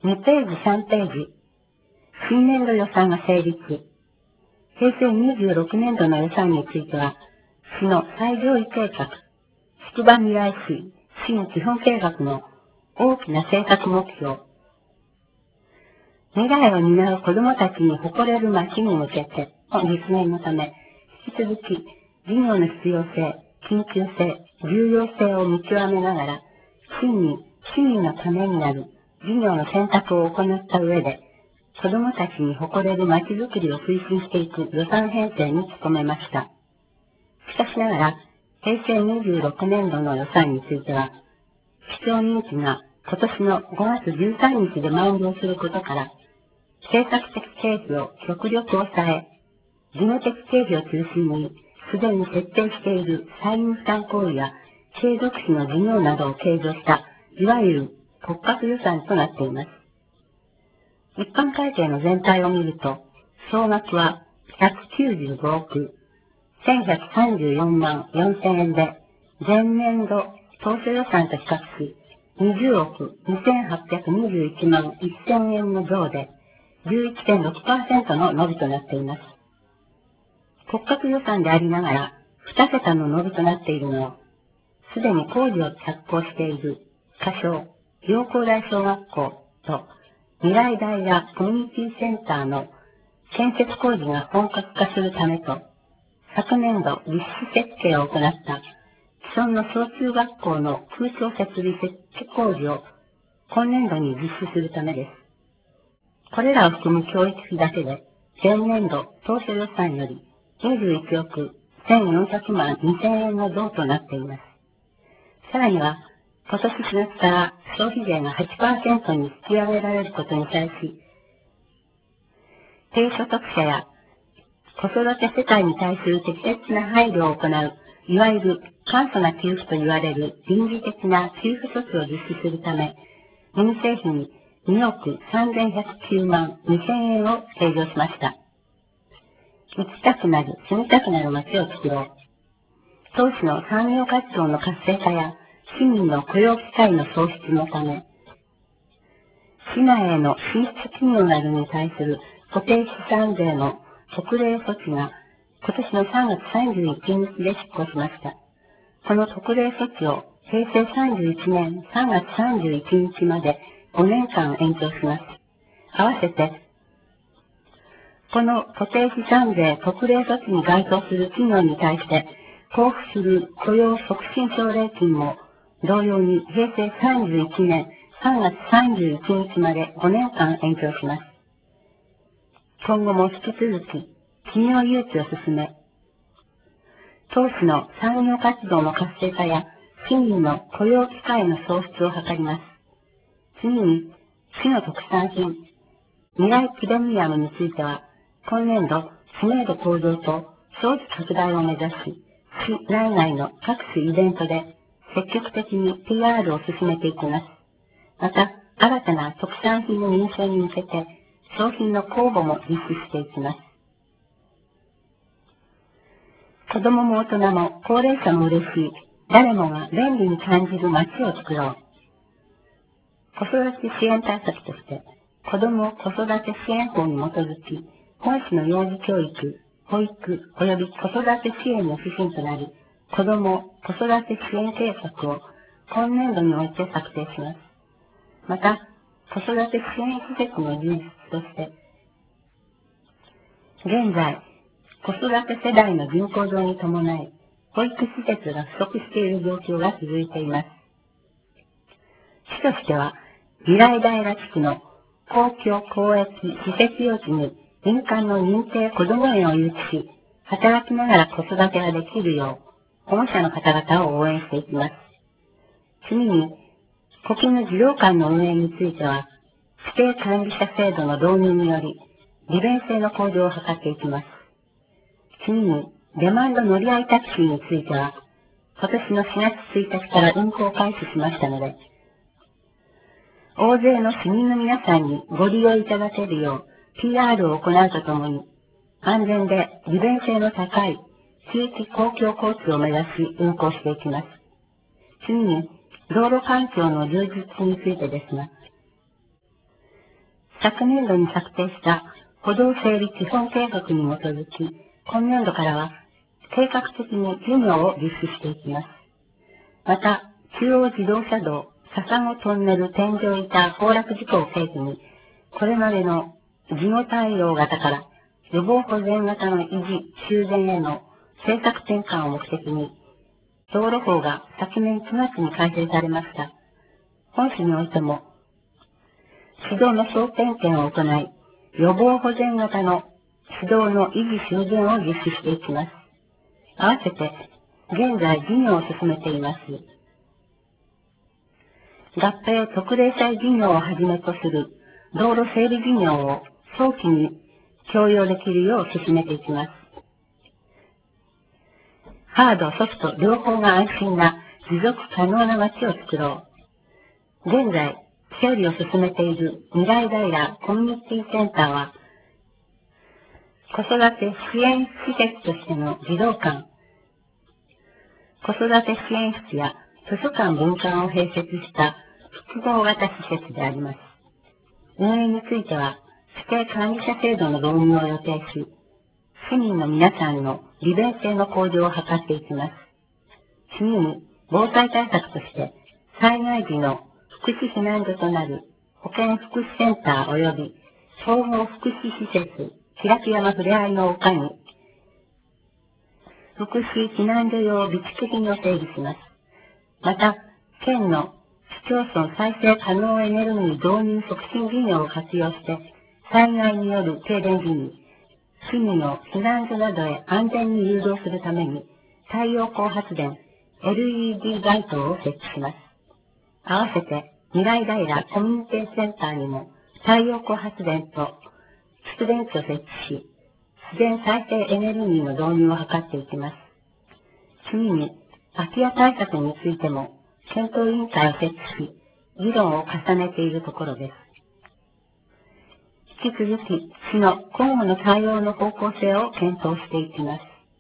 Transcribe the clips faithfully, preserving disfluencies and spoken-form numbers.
にページさんページ、新年度予算が成立。平成にじゅうろくねん度の予算については、市の最上位計画、宿場未来市新基本計画の大きな政策目標、未来を担う子どもたちに誇れる町に向けての実現のため、引き続き事業の必要性、緊急性、重要性を見極めながら、真に市民のためになる事業の選択を行った上で、子どもたちに誇れる町づくりを推進していく予算編成に努めました。しかしながら、平成にじゅうろくねん度の予算については、市長任期が今年のごがつじゅうさんにちで満了することから、政策的経費を極力抑え、事務的経費を中心に、すでに設定している債務負担行為や継続費の事業などを計上した、いわゆる骨格予算となっています。一般会計の全体を見ると、総額はひゃくきゅうじゅうごおくせんひゃくさんじゅうよんまんよんせんえんで、前年度当初予算と比較し、にじゅうおくにせんはっぴゃくにじゅういちまんせんえんの増で、じゅういってんろくパーセント の伸びとなっています。骨格予算でありながら、にけたの伸びとなっているのは、すでに工事を着工している仮称、陽光台小学校と未来大やコミュニティセンターの建設工事が本格化するためと、昨年度実施設計を行った既存の小中学校の空調設備設計工事を今年度に実施するためです。これらを含む教育費だけで、前年度当初予算よりにじゅういちおくせんよんひゃくまんにせんえんの増となっています。さらには、今年しがつから消費税が はちパーセント に引き上げられることに対し、低所得者や子育て世帯に対する適切な配慮を行う、いわゆる簡素な給付と言われる臨時的な給付措置を実施するため、民生費ににおくさんぜんひゃくきゅうまんにせんえんを計上しました。生きたくなる、住みたくなる街を作ろう。当市の産業活動の活性化や市民の雇用機会の創出のため、市内への進出企業などに対する固定資産税の特例措置が今年のさんがつさんじゅういちにちで執行しました。この特例措置を平成さんじゅういちねんさんがつさんじゅういちにちまでごねんかん延長します。合わせて、この固定資産税特例措置に該当する企業に対して交付する雇用促進奨励金も同様に平成さんじゅういちねんさんがつさんじゅういちにちまでごねんかん延長します。今後も引き続き企業誘致を進め、当市の産業活動の活性化や市民の雇用機会の創出を図ります。次に、市の特産品、未来プレミアムについては、今年度知名度向上と消費拡大を目指し、市内外の各種イベントで積極的に ピーアール を進めていきます。また、新たな特産品の認証に向けて、商品の公募も実施していきます。子供も大人も高齢者も嬉しい、誰もが便利に感じる街を作ろう。子育て支援対策として、子ども子育て支援法に基づき、本市の幼児教育、保育及び子育て支援の指針となる子ども子育て支援計画を今年度において策定します。また、子育て支援施設の充実として、現在、子育て世代の人口増に伴い、保育施設が不足している状況が続いています。市としては、未来平地区の公共公益施設用地に民間の認定こども園を誘致し、働きながら子育てができるよう、保護者の方々を応援していきます。次に、古今の児童館の運営については、指定管理者制度の導入により、利便性の向上を図っていきます。次に、デマンド乗り合いタクシーについては、今年のしがつついたちから運行開始しましたので、大勢の市民の皆さんにご利用いただけるよう ピーアール を行うとともに、安全で利便性の高い地域公共交通を目指し運行していきます。次に、道路環境の充実についてですが、 昨年度に策定した歩道整備基本計画に基づき、今年度からは計画的に事業を実施していきます。また、中央自動車道笹子トンネル天井板崩落事故を契機に、これまでの事後対応型から予防保全型の維持修繕への政策転換を目的に、道路法が昨年くがつに改正されました。本市においても、指導の総点検を行い、予防保全型の指導の維持修繕を実施していきます。合わせて、現在事業を進めています。合併特例債事業をはじめとする道路整備事業を早期に供用できるよう進めていきます。ハード、ソフト両方が安心な持続可能な街を作ろう。現在、整理を進めている未来平コミュニティセンターは、子育て支援施設としての児童館、子育て支援室や図書館分館を併設した複合型施設であります。運営については、指定管理者制度の導入を予定し、市民の皆さんの利便性の向上を図っていきます。次に、防災対策として、災害時の福祉避難所となる保健福祉センター及び総合福祉施設、開山ふれあいの丘に、福祉避難所用備蓄金を整備します。また、県の市町村再生可能エネルギー導入促進事業を活用して、災害による停電時に、市民を避難所などへ安全に誘導するために、太陽光発電、エルイーディー ライトを設置します。合わせて、未来平コミュニティセンターにも、太陽光発電と蓄電池を設置し、自然再生エネルギーの導入を図っていきます。次に、空き家対策についても、検討委員会を設置し、議論を重ねているところです。引き続き、市の今後の対応の方向性を検討していきます。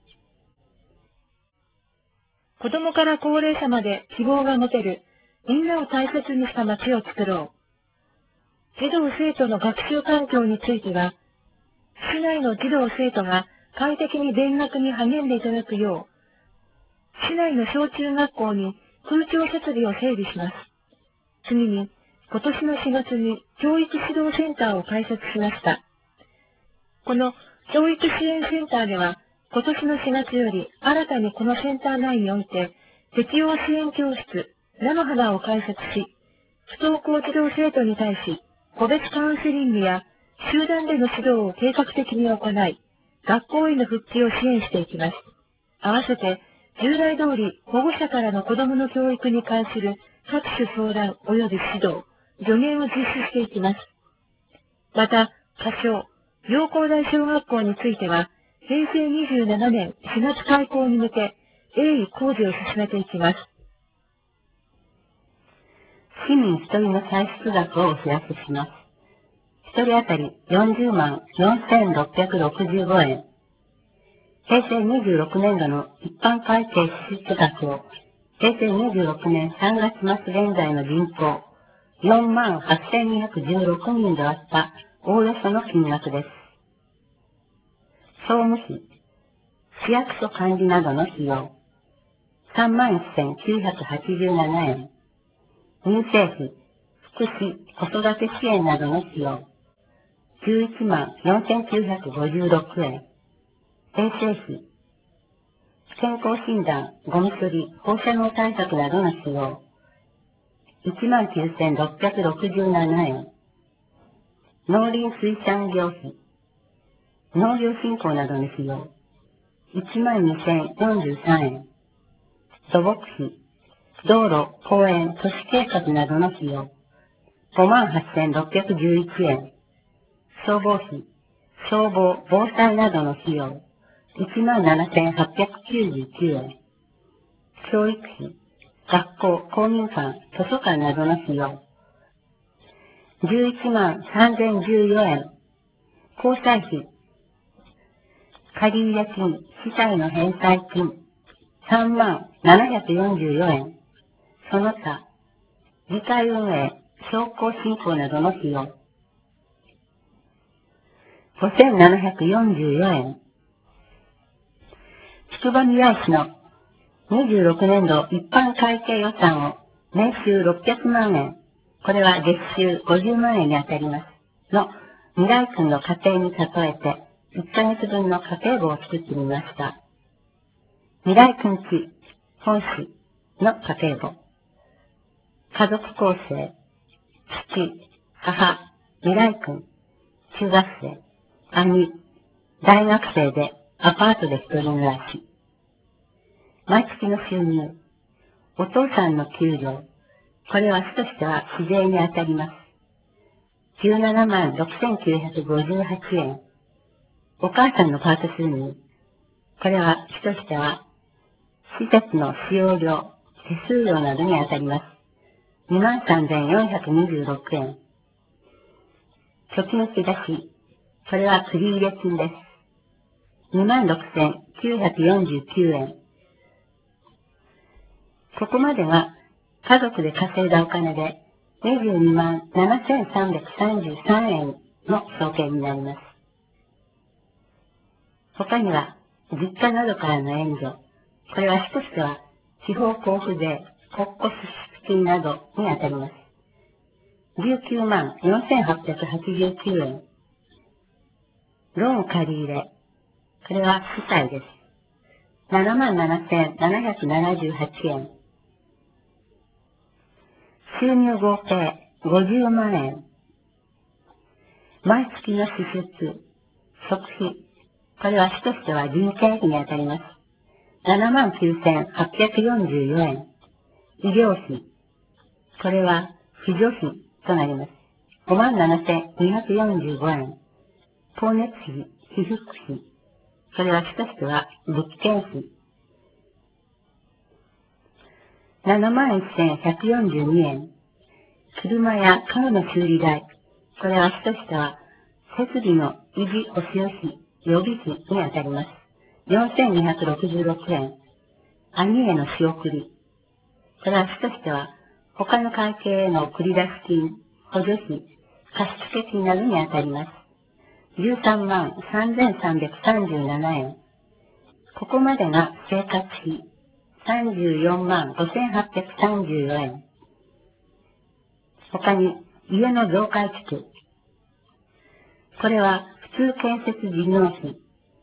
子供から高齢者まで希望が持てる、みんなを大切にした街を作ろう。児童生徒の学習環境については、市内の児童生徒が快適に勉学に励んでいただくよう、市内の小中学校に空調設備を整備します。次に、今年のしがつに教育指導センターを開設しました。この教育支援センターでは、今年のしがつより新たにこのセンター内において、適応支援教室、菜の花を開設し、不登校児童生徒に対し、個別カウンセリングや集団での指導を計画的に行い、学校への復帰を支援していきます。合わせて、従来通り保護者からの子どもの教育に関する各種相談及び指導、助言を実施していきます。また、仮称、陽光台小学校については、へいせいにじゅうななねんしがつ開校に向け、鋭意工事を進めていきます。 市民一人の歳出額をお知らせします。一人当たりよんじゅうまんよんせんろっぴゃくろくじゅうごえん。へいせいにじゅうろくねんどの一般会計支出額を、へいせいにじゅうろくねんさんがつ末現在の人口よんまんはっせんにひゃくじゅうろくにんで割ったおおよその金額です。総務費、市役所管理などの費用、さんまんせんきゅうひゃくはちじゅうななえん。民生費、福祉、子育て支援などの費用、じゅういちまんよんせんきゅうひゃくごじゅうろくえん。衛生費、健康診断、ゴミ処理、放射能対策などの費用、いちまんきゅうせんろっぴゃくろくじゅうななえん。農林水産業費、農業振興などの費用、いちまんにせんよんじゅうさんえん。土木費、道路、公園、都市計画などの費用、ごまんはっせんろっぴゃくじゅういちえん。消防費、消防、防災などの費用、いちまんななせんはっぴゃくきゅうじゅうきゅうえん。教育費、学校、公民館、図書館などの費用、じゅういちまんさんぜんじゅうよえん。交際費、借入金、資産の返済金、さんまんななひゃくよんじゅうよえん。その他、議会運営、商工振興などの費用、 ごせんななひゃくよんじゅうよえん。つくばみらい市のにじゅうろくねんど一般会計予算を年収ろっぴゃくまんえん、これは月収ごじゅうまんえんにあたります、の未来君の家庭に例えていっかげつぶんの家計簿を作ってみました。未来君ち本市の家計簿。家族構成、父、母、未来君、中学生、兄、大学生でアパートで一人暮らし。毎月の収入、お父さんの給料、これは市としては市税にあたります。じゅうななまんろくせんきゅうひゃくごじゅうはちえん。お母さんのパート収入、これは市としては施設の使用料、手数料などにあたります。にまんさんぜんよんひゃくにじゅうろくえん。貯金引き出し、これは繰入金です。にまんろくせんきゅうひゃくよんじゅうきゅうえん。ここまでが家族で稼いだお金でにじゅうにまんななせんさんびゃくさんじゅうさんえんの総計になります。他には実家などからの援助、これは市としては地方交付税、国庫支出金などにあたります。じゅうきゅうまんよんせんはっぴゃくはちじゅうきゅうえん。ローン借り入れ、これは負債です。ななまんななせんななひゃくななじゅうはちえん。収入合計ごじゅうまんえん。毎月の支出、食費、これは市としては人件費にあたります。ななまんきゅうせんはっぴゃくよんじゅうよえん。医療費、これは扶助費となります。ごまんななせんにひゃくよんじゅうごえん。光熱費、被服費、これは市としては物件費。ななまんせんひゃくよんじゅうにえん。車や家具の修理代、これは市としては設備の維持保修費、予備費にあたります。よんせんにひゃくろくじゅうろくえん。兄への仕送り、これは市としては他の会計への送り出し金、補助費、貸付金などにあたります。じゅうさんまんさんぜんさんびゃくさんじゅうななえん。ここまでが生活費、さんじゅうよんまんごせんはっぴゃくさんじゅうよえん。他に家の増改築、これは普通建設事業費、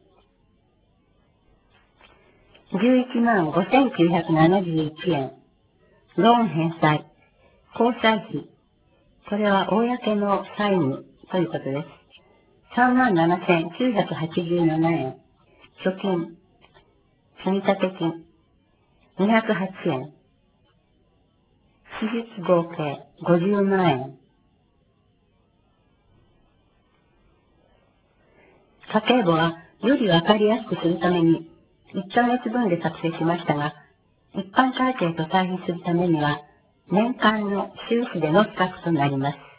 じゅういちまんごせんきゅうひゃくななじゅういちえん。ローン返済、交際費、これは公の債務ということです。さんまんななせんきゅうひゃくはちじゅうななえん。貯金、積立金、にひゃくはちえん。支出合計ごじゅうまんえん。家計簿はよりわかりやすくするためにいっかげつぶんで作成しましたが、一般会計と対比するためには年間の収支での比較となります。